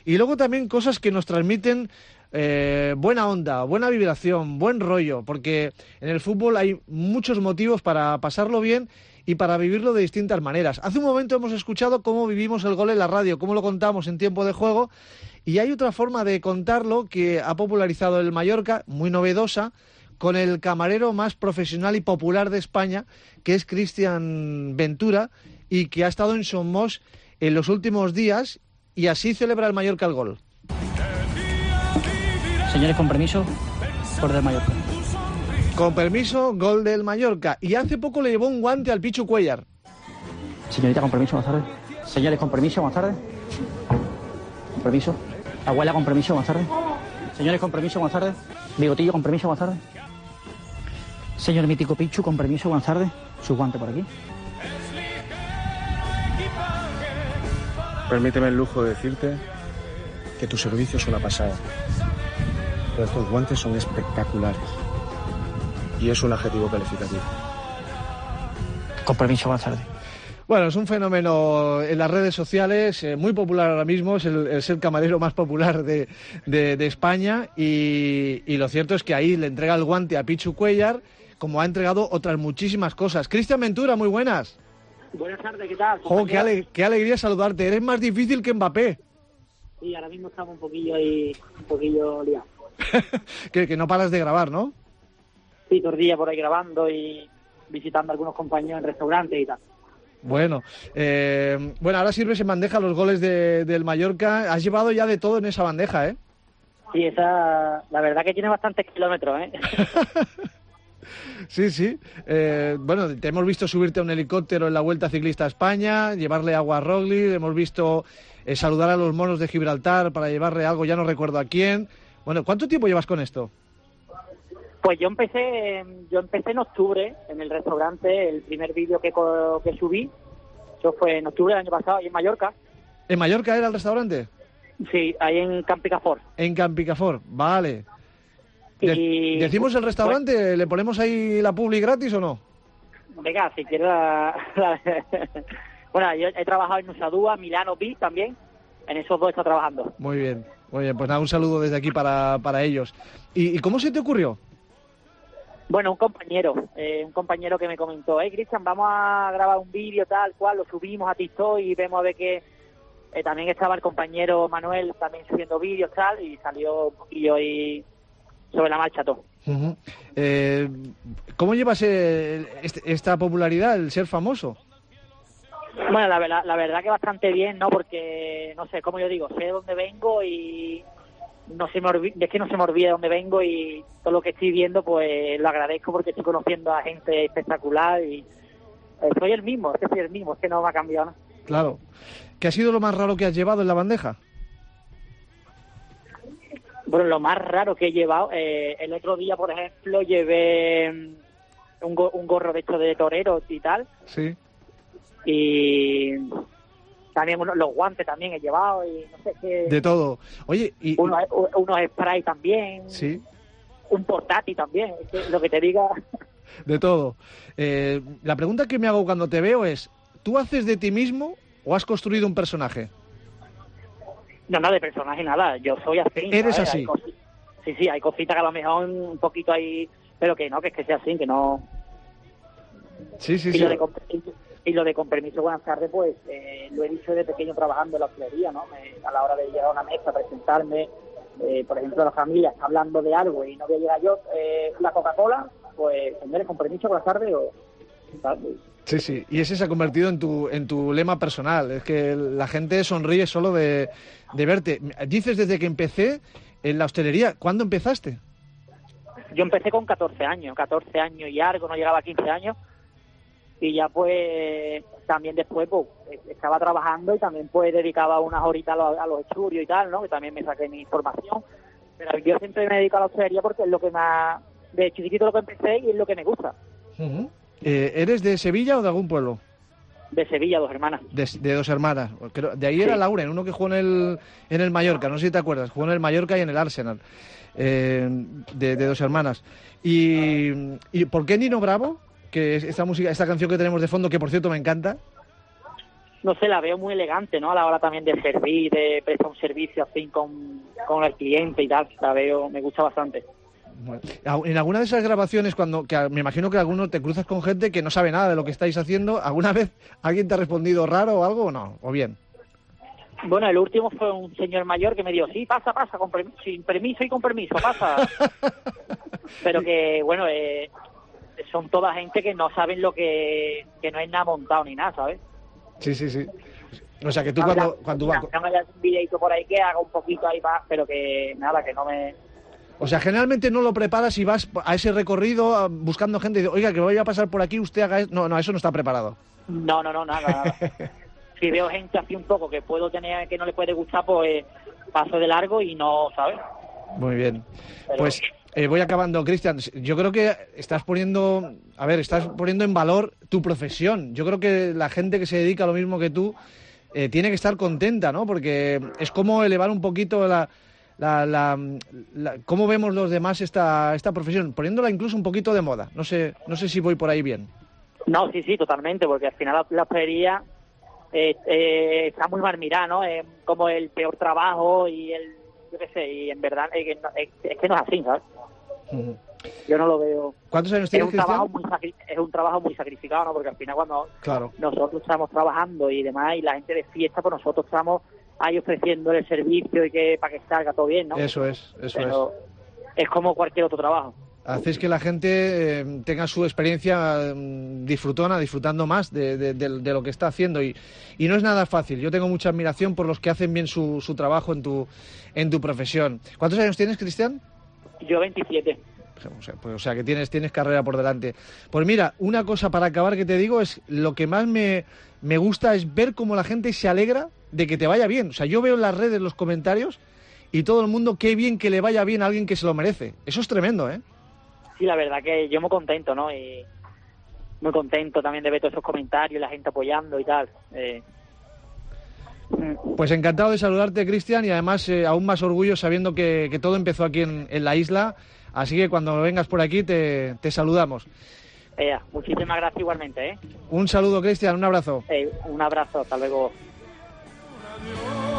y luego también cosas que nos transmiten buena onda, buena vibración, buen rollo, porque en el fútbol hay muchos motivos para pasarlo bien y para vivirlo de distintas maneras. Hace un momento hemos escuchado cómo vivimos el gol en la radio, cómo lo contamos en tiempo de juego, y hay otra forma de contarlo que ha popularizado el Mallorca, muy novedosa, con el camarero más profesional y popular de España, que es Cristian Ventura, y que ha estado en Somos en los últimos días, y así celebra el Mallorca el gol. Señores, con permiso, por del Mallorca. Con permiso, gol del Mallorca. Y hace poco le llevó un guante al Pichu Cuéllar. Señorita, con permiso, buenas tardes. Señores, con permiso, buenas tardes. Con permiso. Abuela, con permiso, buenas tardes. Señores, con permiso, buenas tardes. Bigotillo, con permiso, buenas tardes. Señor mítico Pichu, con permiso, buenas tardes. Su guante por aquí. Permíteme el lujo de decirte que tu servicio es una pasada. Pero estos guantes son espectaculares. Y es un adjetivo calificativo. Con permiso, buenas tardes. Bueno, es un fenómeno en las redes sociales, muy popular ahora mismo, es el camarero más popular de España, y lo cierto es que ahí le entrega el guante a Pichu Cuéllar, como ha entregado otras muchísimas cosas. Cristian Ventura, muy buenas. Buenas tardes, ¿qué tal? ¡Jo, qué alegría saludarte! Eres más difícil que Mbappé. Sí, ahora mismo estamos un poquillo liados. que no paras de grabar, ¿no? Sí, todo el día por ahí grabando y visitando a algunos compañeros en restaurantes y tal. Bueno, ahora sirves en bandeja los goles del Mallorca. Has llevado ya de todo en esa bandeja, ¿eh? Sí, esa, la verdad que tiene bastantes kilómetros, ¿eh? Sí. Bueno, te hemos visto subirte a un helicóptero en la Vuelta Ciclista a España, llevarle agua a Roglic, hemos visto saludar a los monos de Gibraltar para llevarle algo, ya no recuerdo a quién. Bueno, ¿cuánto tiempo llevas con esto? Pues yo empecé en octubre en el restaurante. El primer vídeo que subí, eso fue en octubre del año pasado, ahí en Mallorca. ¿En Mallorca era el restaurante? Sí, ahí en Camp Picafort. En Camp Picafort, vale. ¿Decimos el restaurante? Pues, ¿le ponemos ahí la publi gratis o no? Venga, si quieres Bueno, yo he trabajado en Nusadúa, Milano Beach también. En esos dos está trabajando. Muy bien. Pues nada, un saludo desde aquí para ellos. ¿Y cómo se te ocurrió? Bueno, un compañero que me comentó, Cristian, vamos a grabar un vídeo tal cual, lo subimos a TikTok y vemos a ver qué... también estaba el compañero Manuel también subiendo vídeos tal, y salió un poquillo ahí sobre la marcha todo. Uh-huh. ¿Cómo llevas esta popularidad, el ser famoso? Bueno, la verdad que bastante bien, ¿no? Porque, no sé, como yo digo, sé de dónde vengo y no se me olvida de dónde vengo, y todo lo que estoy viendo, pues lo agradezco porque estoy conociendo a gente espectacular y soy el mismo, es que no me ha cambiado, ¿no? Claro. ¿Qué ha sido lo más raro que has llevado en la bandeja? Bueno, lo más raro que he llevado, el otro día, por ejemplo, llevé un gorro de hecho de torero y tal. Sí. Y también los guantes también he llevado y no sé qué. De todo. Oye, y unos spray también. Sí. Un portátil también, lo que te diga. De todo. La pregunta que me hago cuando te veo es, ¿tú haces de ti mismo o has construido un personaje? No, de personaje nada, yo soy así. ¿Eres así? Sí, hay cositas que a lo mejor un poquito ahí, pero que no, que es que sea así, que no... Sí. Y lo de con permiso, buenas tardes, pues lo he dicho desde pequeño trabajando en la hostelería, ¿no? A la hora de llegar a una mesa, presentarme, por ejemplo, la familia está hablando de algo y no voy a llegar yo, la Coca-Cola, pues, señores, con permiso, buenas tardes, o... Sí, y ese se ha convertido en tu lema personal. Es que la gente sonríe solo de verte. Dices desde que empecé en la hostelería. ¿Cuándo empezaste? Yo empecé con 14 años y algo, no llegaba a 15 años. Y ya pues también después pues estaba trabajando y también pues dedicaba unas horitas a los estudios y tal, ¿no? Que también me saqué mi formación. Pero yo siempre me dedico a la hostelería porque es lo que más... De chiquitito lo que empecé y es lo que me gusta. Uh-huh. ¿Eres de Sevilla o de algún pueblo? De Sevilla, dos hermanas. De dos hermanas. De ahí era Lauren, uno que jugó en el Mallorca, no sé si te acuerdas. Jugó en el Mallorca y en el Arsenal. De dos hermanas. ¿Y por qué Nino Bravo? Que es esta canción que tenemos de fondo, que por cierto me encanta. no sé, la veo muy elegante, ¿no? A la hora también de servir, de prestar un servicio así con el cliente y tal. La veo, me gusta bastante. Bueno, en alguna de esas grabaciones, me imagino que alguno te cruzas con gente que no sabe nada de lo que estáis haciendo, ¿alguna vez alguien te ha respondido raro o algo o no? ¿O bien? Bueno, el último fue un señor mayor que me dijo, sí, pasa, sin permiso y con permiso, pasa. Pero que, bueno, son toda gente que no saben que no es nada montado ni nada, ¿sabes? Sí. O sea, que tú cuando vas... No haya un videito por ahí que haga un poquito ahí más, pero que nada, que no me... O sea, generalmente no lo preparas y vas a ese recorrido buscando gente y dices, oiga, que voy a pasar por aquí, usted haga esto. No, eso no está preparado. No, nada. Si veo gente así un poco que puedo tener que no le puede gustar, pues paso de largo y no, ¿sabes? Muy bien. Pero... Pues voy acabando, Cristian. Yo creo que estás poniendo en valor tu profesión. Yo creo que la gente que se dedica a lo mismo que tú tiene que estar contenta, ¿no? Porque es como elevar un poquito cómo vemos los demás esta profesión, poniéndola incluso un poquito de moda. No sé si voy por ahí bien. No, sí, totalmente, porque al final la hostelería está muy mal mirada, ¿no? Es como el peor trabajo y yo qué sé, y en verdad es que no es así, ¿sabes? Uh-huh. Yo no lo veo. ¿Cuántos años tienes, Cristian? Es un trabajo muy sacrificado, ¿no? Porque al final cuando nosotros estamos trabajando y demás, y la gente de fiesta, pues nosotros estamos ahí ofreciendo el servicio y que para que salga todo bien, ¿no? Eso es. Es como cualquier otro trabajo. Hacéis que la gente tenga su experiencia disfrutando más de lo que está haciendo y no es nada fácil. Yo tengo mucha admiración por los que hacen bien su trabajo en tu profesión. ¿Cuántos años tienes, Cristian? Yo 27. O sea que tienes carrera por delante. Pues mira, una cosa para acabar que te digo es lo que más me gusta es ver cómo la gente se alegra de que te vaya bien. O sea, yo veo en las redes los comentarios y todo el mundo, qué bien que le vaya bien a alguien que se lo merece. Eso es tremendo, ¿eh? Sí, la verdad que yo muy contento, ¿no? Y muy contento también de ver todos esos comentarios, la gente apoyando y tal. Pues encantado de saludarte, Cristian, y además aún más orgullo sabiendo que todo empezó aquí en la isla. Así que cuando vengas por aquí te saludamos. Muchísimas gracias igualmente, ¿eh? Un saludo, Cristian, un abrazo. Un abrazo, hasta luego.